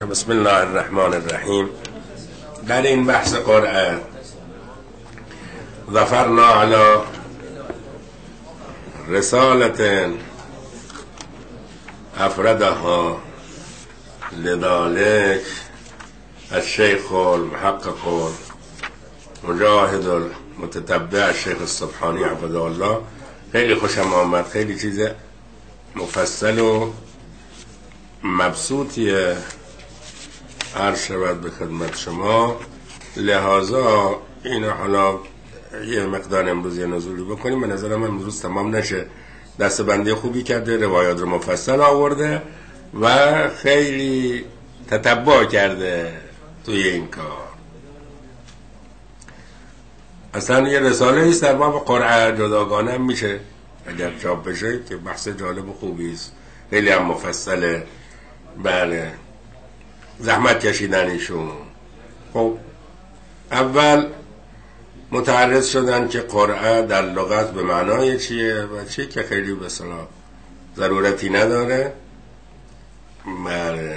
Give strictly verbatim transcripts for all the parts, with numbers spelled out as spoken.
بسم الله الرحمن الرحیم. در این بحث قرآن ظفرنا علی رسالة افردها لذلك الشیخ المحقق مجاهد المتتبع الشیخ السبحانی عبد الله. خیلی خوشم آمد، خیلی چیز مفصل و مبسوطیه عرض شود به خدمت شما. لحاظا این حالا یه مقدار امروز یه نزولی بکنیم. به نظرم امروز تمام نشه. دستبندی خوبی کرده، روایات رو مفصل آورده و خیلی تتبع کرده توی این کار. اصلا یه رساله ایست در باب قرآن، جداگانه هم میشه اگر چاپ بشه که بحث جالب و خوبی است، خیلی هم مفصله. بله، زحمت کشیدن ایشون. خب اول متعرض شدن که قرعه در لغت به معنای چیه و چی که خیلی به اصطلاح ضرورتی نداره. بله،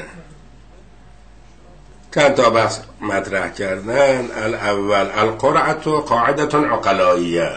چند تا بحث مطرح کردن. الاول القرعه قاعده عقلائیه،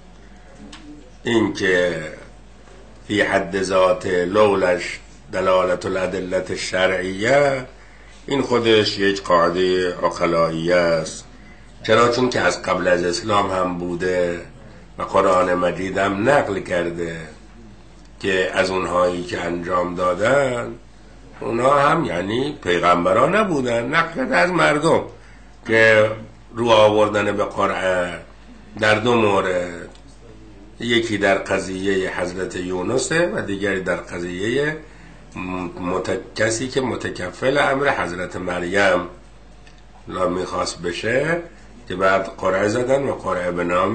این که فی حد ذات لولش دلالت الادله الشرعیه، این خودش یک قاعده عقلائیه است. چرا؟ چون که از قبل از اسلام هم بوده و قرآن مجید هم نقل کرده که از اونهایی که انجام دادن اونا هم یعنی پیغمبران نبودن، نقل از مردم که رو آوردن به قرآن در دو مورد، یکی در قضیه حضرت یونسه و دیگری در قضیه مت... کسی که متکفل امر حضرت مریم لا میخواست بشه، که بعد قرعه زدن و قرعه به نام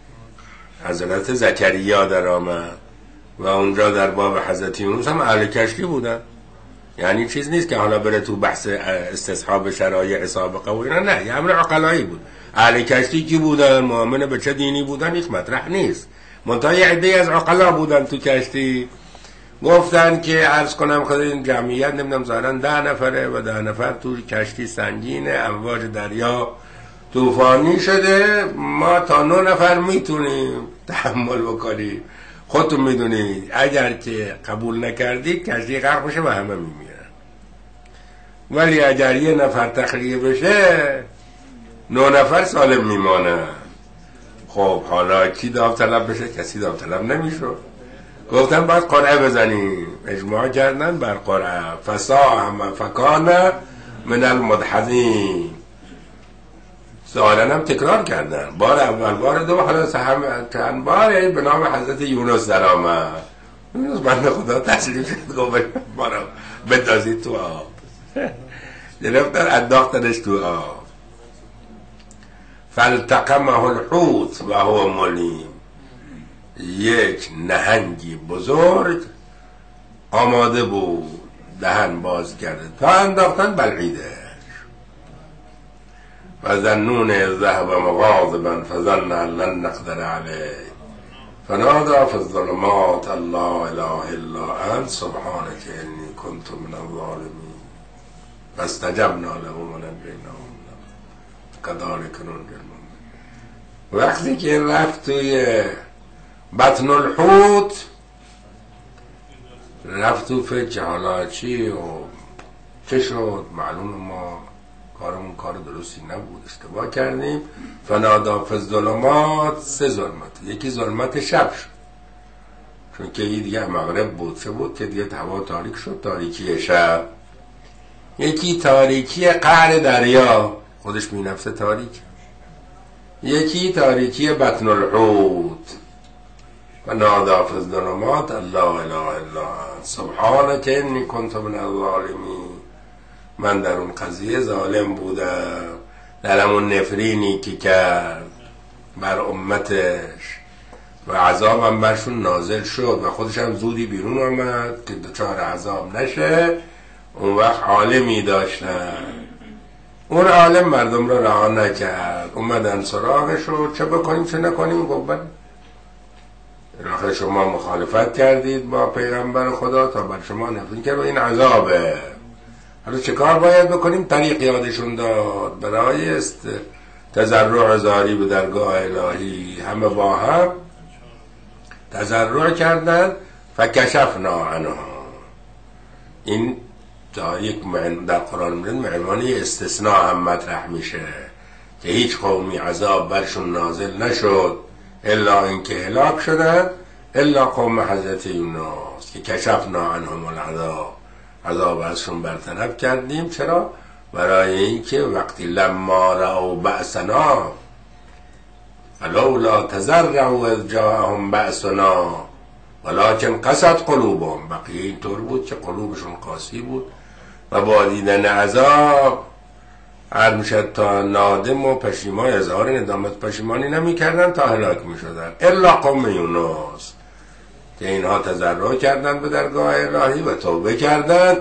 حضرت زکریا در آمد و اونجا در باب حضرت یونس هم اهل کشتی بودن. یعنی چیز نیست که حالا بره تو بحث استصحاب شرایع سابقه و اینا، نه، یه امر عقلایی بود. اهل کشتی کی بودن، مؤمن به چه دینی بودن، هیچ مطرح نیست. منتها یه عده از عقلا بودن تو کشتی، گفتن که عرض کنم خود این جمعیت نمیدونم ظاهرا ده نفره و ده نفر تو کشتی سنگینه، امواج دریا طوفانی شده، ما تا نه نفر میتونیم تحمل بکنیم. خودتون میدونید اگر که قبول نکردید کشتی غرق بشه و همه میمیرن، ولی اگر یه نفر تخلیه بشه نه نفر سالم میمانن. خب حالا کی داوطلب بشه؟ کسی داوطلب نمیشد. گفتن باید قرعه بزنیم، اجماع کردن بر قرعه. فساهم فکان من المدحضین. سوالن هم تکرار کردن، بار اول، بار دو، حالا سهم چند بار به نام حضرت یونس در آمد. یونس بنده خدا تسلیم شد، گفت بارا بندازید تو آب. گرفتن انداختنش تو آب. فالتقمه الحوت و هو ملیم. یک نهنگی بزرگ آماده بود دهن باز کرده تا انداختن بلعیدش. و ظنون ذهب مغاضبا فظن ان لن نقدر علیه فنادى في الظلمات الله اله الا انت سبحانك انی كنت من الظالمین فاستجبنا له ونجیناه كذلك ننجی المؤمنین. وقتی که رفت توی بطن الحوت، رفت تو فکر حالا چی و چه شد، معلوم ما کارمون کار درستی نبود، اشتباه کردیم. فنادا فی الظلمات، سه ظلمت، یکی ظلمت شب شد چون که دیگه مغرب بود، چه بود که دیگه هوا تاریک شد، تاریکی شب. یکی تاریکی قعر دریا، خودش می نفسه تاریک. یکی تاریکی بطن الحوت. و نادا فی الظلمات الله اله الا انت سبحانک انی کنت من الظالمین. من در اون قضیه ظالم بودم، در همون نفرینی که کرد بر امتش و عذابم برشون نازل شد و خودش هم زودی بیرون آمد که دچار عذاب نشه. اون وقت عالمی داشتن، اون عالم مردم رو رها نکرد، اومدن سراغش رو چه بکنیم چه نکنیم. گفت آخه شما مخالفت کردید با پیغمبر خدا تا بر شما نفرین کرد و این عذابه. حالا چه کار باید بکنیم؟ طریق یادشون داد برای است تضرع زاری به درگاه الهی. همه با هم تضرع کردن فکشفنا عنها. این تا یک معنی در قرآن میاد معنی استثناء هم مطرح میشه که هیچ قومی عذاب برشون نازل نشد الا اینکه هلاک شدن الا قوم حضرت یونس که کشفنا عنهم العذاب، عذاب ازشون برطرف کردیم. چرا؟ برای اینکه وقتی لما رأوا بأسنا فلولا تضرعوا اذ جاءهم بأسنا ولكن قست قلوبهم. بقیه اینطور بود که قلوبشون قاسی بود و با دیدن عذاب هر میشد تا نادم و پشیمان، اظهار ندامت پشیمانی نمی کردن تا هلاک می شدن الا قوم یونس که اینها تضرع کردن به درگاه الهی و توبه کردن.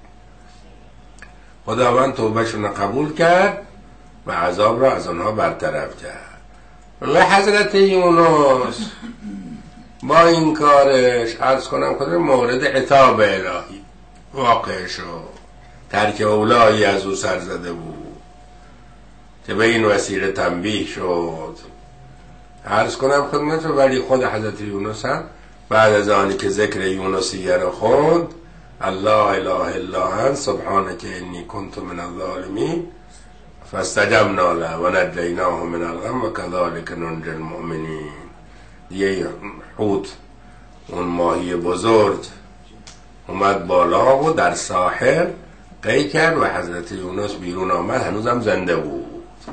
خداوند توبهشون قبول کرد و عذاب را از آنها برطرف کرد. و حضرت یونس با این کارش عرض کنم خود مورد عتاب الهی واقع شد. ترک اولایی از او سر زده بود که به این وسیله تنبیه شد. عرض کنم خدمت رو. ولی خود حضرت یونس هم بعد از آنی که ذکر یونسیه رو خوند الله اله الا انت سبحانک انی کنت من الظالمین فاستجبنا له و نجیناه من الغم و کذالک ننجی المؤمنین. یه حوت، اون ماهی بزرگ، اومد بالا و در ساحل قی کرد و حضرت یونس بیرون آمد. هنوزم زنده بود،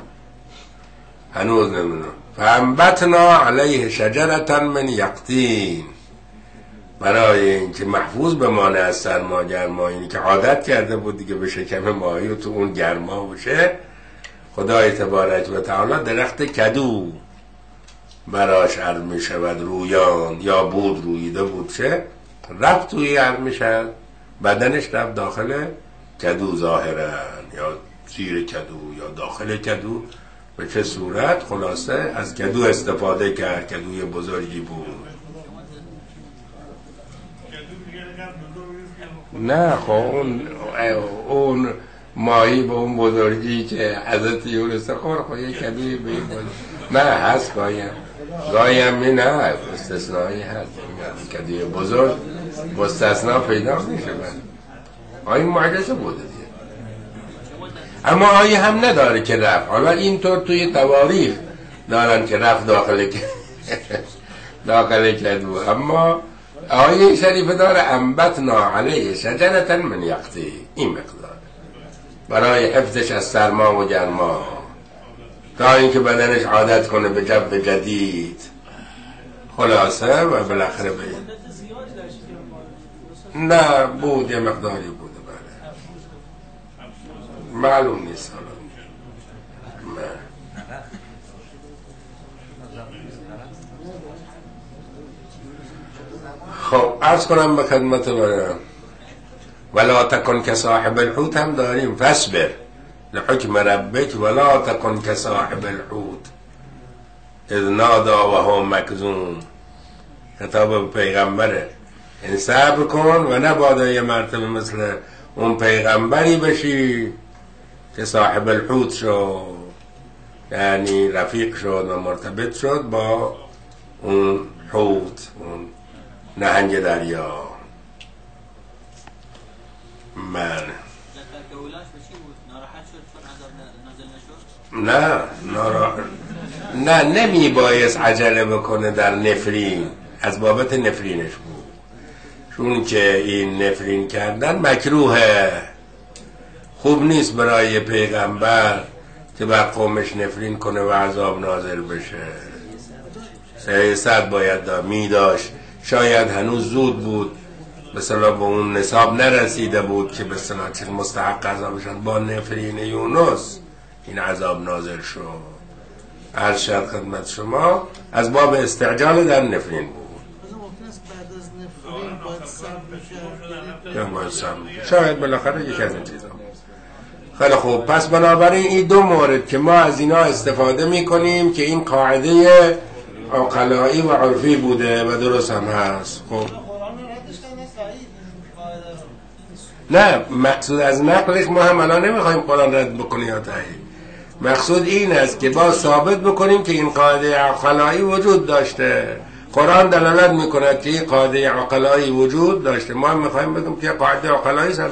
هنوز نمیدونم. فانبتنا علیه شجرة من یقطین، برای اینکه محفوظ بمانه از سرما گرما، اینی که عادت کرده بود دیگه به شکم ماهی و تو اون گرما باشه، خدای تبارک و تعالی درخت کدو براش عرض می شود رویان یا بود رویده بود چه رفت توی عرض می شود بدنش رفت داخل کدو ظاهرا یا زیر کدو یا داخل کدو. به چه صورت؟ خلاصه از کدو استفاده کرد. کدوی بزرگی بود. نه خب اون اون ماهی به اون بزرگی که حضرت یونس خور خب یک کدوی به این بزرگ نه هست. گایم گایم می نه استثنایی هست. کدوی بزرگ مستثنا پیدا میشه. آیا معجزه بوده دیگه. اما آیه هم نداره که رفت. حالا اینطور توی تواریخ دارن که رفت داخل داخل کدو، اما آیه شریفه داره انبتنا علیه شجرة من یقطین. این مقدار برای حفظش از سرما و گرما تا اینکه بدنش عادت کنه به جو جدید. خلاصه و بالاخره به نه بود یه مقداری بوده. بله معلوم نیست. حالا خب عرض کنم به خدمت برم ولا تکن که صاحب الحوت هم داریم. فاصبر لحکم ربک ولا تکن که صاحب الحوت اذ نادا و هو مکظوم. خطاب پیغمبره. این صبر کن و نبادا یه مرتبه مثل اون پیغمبری بشی که صاحب الحوت شد، یعنی رفیق شد و مرتبط شد با اون حوت، اون نهنگ دریا. من نه نارا... نه نمی بایست عجله بکنه در نفرین. از بابت نفرینش بود، چون که این نفرین کردن مکروهه. خوب نیست برای پیغمبر که بر قومش نفرین کنه و عذاب نازل بشه. سیاست باید دا می داشت. شاید هنوز زود بود، مثلا به اون نصاب نرسیده بود که مثلا چیز مستحق عذابشن. با نفرین یونس این عذاب نازل شد. عرض شد خدمت شما از باب استعجال در نفرین بود. باید صبر میشه. شاید بالاخره یک از این چیزا. خیلی خوب. پس بنابراین این دو مورد که ما از اینا استفاده میکنیم که این قاعده عقلایی و عرفی بوده و درست هم هست. خب نه مقصود از نقلش ما هم الان نمیخوایم قرآن رد بکنی یا تایید. مقصود این است که با ثابت بکنیم که این قاعده عقلایی وجود داشته. قرآن دلالت میکنه که این قاعده عقلایی وجود داشته. ما هم میخوایم بگیم که قاعده عقلایی سلام.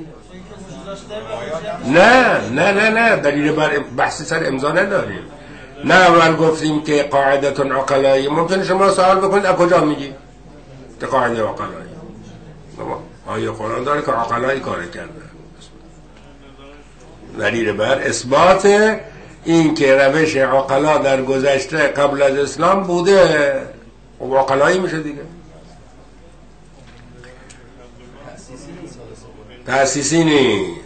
نه نه نه نه دلیل بر بحث سر امضا نداریم. نه اول گفتیم که قاعدتون عقلایی. ممکنه شما سوال بکنید از کجا میگی که قاعده عقلایی؟ آیه قرآن داره که عقلایی کار کرده. دلیل بر اثبات این که روش عقلا در گذشته قبل از اسلام بوده و عقلایی میشه دیگه. تأسیسی نیست.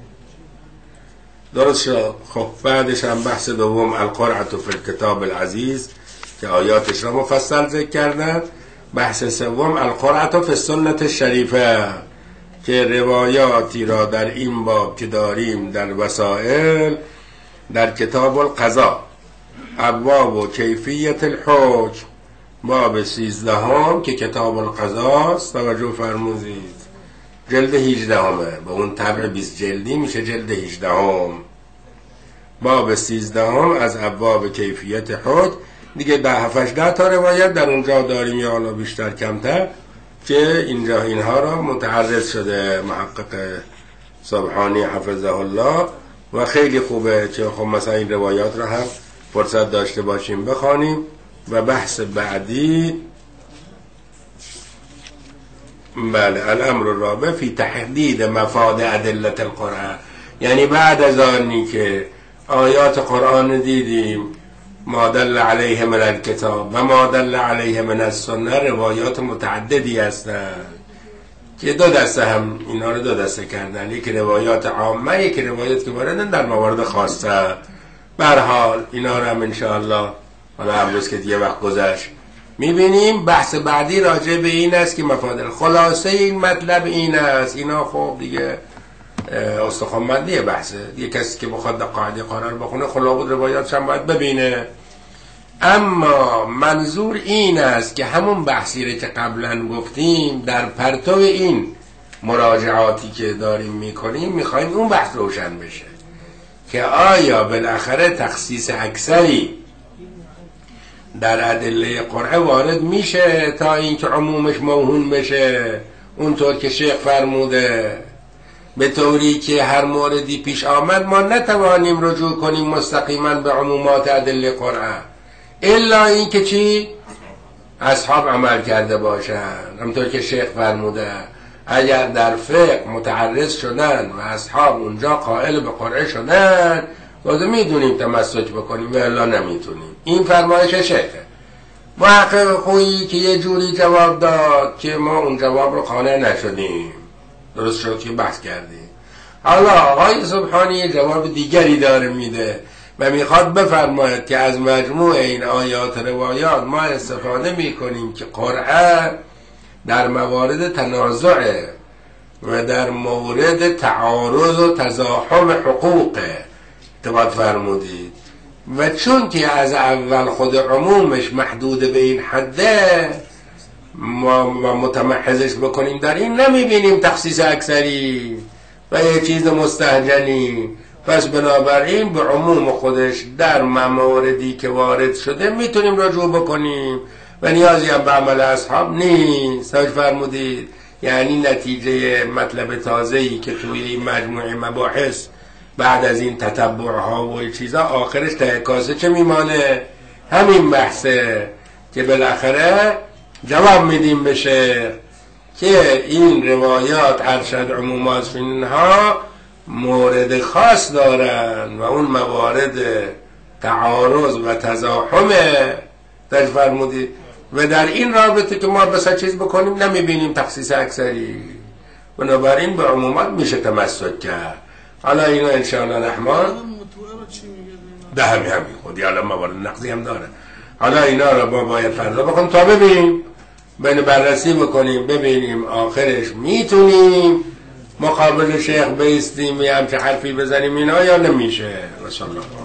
درست شد. خب بعدش هم بحث دوم القرعة فی الکتاب العزیز که آیاتش را مفصل ذکر کردن. بحث سوم القرعة فی السنة الشریفه که روایاتی را در این باب که داریم در وسائل در کتاب القضاء ابواب و کیفیت الحکم باب سیزدهم که کتاب القضاء است. توجه فرمودید جلد هجدهمه به اون طبع بیست جلدی میشه جلد هجدهم باب سیزدهم از ابواب کیفیت حکم دیگه ده هفده تا روایت در اونجا داریم یا حالا بیشتر کمتر که اینجا اینها را متعرض شده محقق سبحانی حفظه الله و خیلی خوبه که خب مثلا این روایات را هم فرصت داشته باشیم بخوانیم. و بحث بعدی بله الامر الرابع فی تحدید مفاد ادله القرآن، یعنی بعد از آنی که آیات قرآن دیدیم ما دل علیه من الکتاب و ما دل علیه من السنه روایات متعددی هستند که دو دسته هم اینا رو دو دسته کردن، یکی روایات عامه یکی روایات که واردن در موارد خاصه. به هر حال اینا رو هم انشاءالله حالا امروز که دیگه وقت گذشت میبینیم. بحث بعدی راجع به این است که مفادل خلاصه این مطلب این است. اینا خب دیگه استخوان‌بندی بحثه دیگه، کسی که بخواد قاعده قرار بخونه خلابود روایاتش هم باید ببینه. اما منظور این است که همون بحثی رو که قبلا گفتیم در پرتو این مراجعاتی که داریم میکنیم میخوایم اون بحث روشن بشه که آیا بالاخره تخصیص اکثری در ادله قرآن وارد میشه تا اینکه عمومش موهون بشه اونطور که شیخ فرموده، به طوری که هر موردی پیش آمد ما نتوانیم رجوع کنیم مستقیما به عمومات ادله قرآن الا این که چی؟ اصحاب عمل کرده باشن. همطور که شیخ فرموده اگر در فقه متعرض شدن و اصحاب اونجا قائل به قرآن شدن بازه میدونیم تمسک بکنیم و الا نمیتونیم. این فرمایش شیخه. محقق خویی که یه جوری جواب داد که ما اون جواب رو قانع نشدیم. درست شد که بحث کردیم. حالا آقای سبحانی جواب دیگری داره میده و میخواد بفرماید که از مجموع این آیات روایات ما استفاده میکنیم که قرآن در موارد تنازع و در مورد تعارض و تزاحم حقوقه اتفاق فرمودید و چون که از اول خود عمومش محدود به این حده ما متمحضش بکنیم در این نمیبینیم تخصیص اکثری و یه چیز مستهجنی. پس بنابراین به عموم خودش در مواردی که وارد شده میتونیم رجوع بکنیم و نیازی هم به عمل اصحاب نیست. ساج فرمودید یعنی نتیجه مطلب تازه‌ای که توی این مجموعه مباحث بعد از این تتبعها و چیزا آخرش ته کاسه چه میمانه؟ همین بحثه که بالاخره جواب میدیم بشه که این روایات ارشد عمومات اینها مورد خاص دارن و اون موارد تعارض و تزاحم در فرمودید و در این رابطه که ما بسا چیز بکنیم نمیبینیم تخصیص اکثری، بنابراین به عمومات میشه تمسک کرد. حالا اینو انشاءالله رحمان ده همی همی خودی حالا موارد نقضی هم داره. حالا اینا را با باید فردا بکنیم تا ببینیم بین بررسی بکنیم ببینیم آخرش میتونیم مقابل شیخ بیستیم یا همچه حرفی بزنیم اینا یا نمیشه. رسول الله